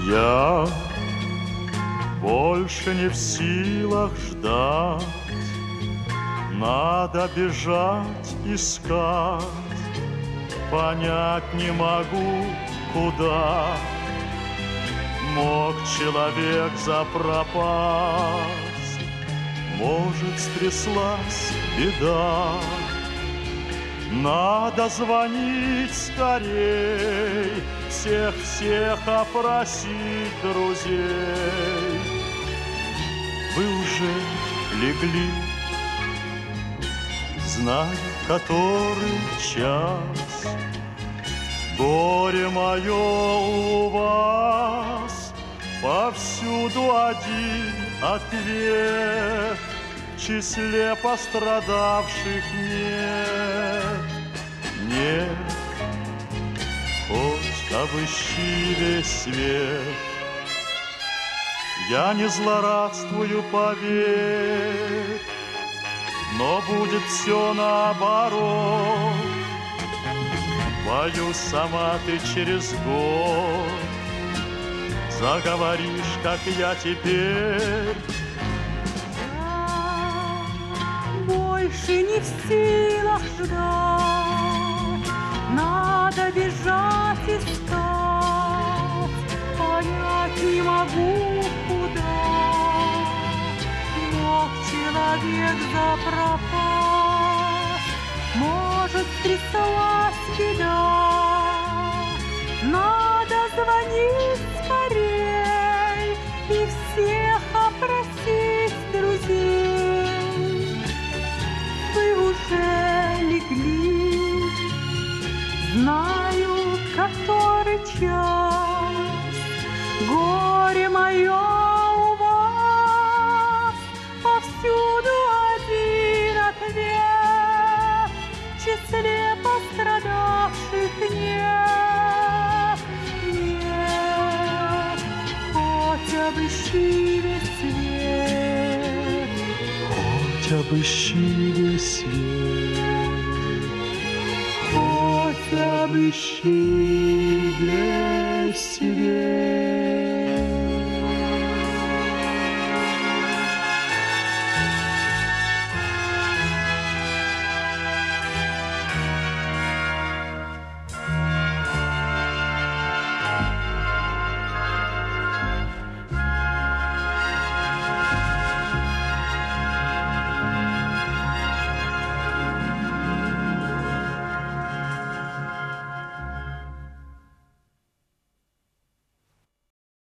Я больше не в силах ждать, надо бежать, искать, понять не могу, куда мог человек запропасть. Может, стряслась беда, надо звонить скорей, всех опросить друзей. Вы уже легли, знаю, который час. Горе мое у вас, повсюду один ответ: в числе пострадавших нет. Нет, хоть обыщи весь свет, я не злорадствую, поверь, но будет все наоборот. Боюсь, сама ты через год заговоришь, как я теперь. Я больше не в силах ждать, надо бежать, искать, понять не могу, куда мог человек запропасть. Может, стряслась беда, надо звонить скорей и всех опросить друзей. Вы уже легли, знаю, который час. Горе мое у вас, повсюду один ответ: в числе пострадавших нет. Нет, хоть обыщи весь свет, Хоть обыщи весь свет, хоть обыщи весь свет.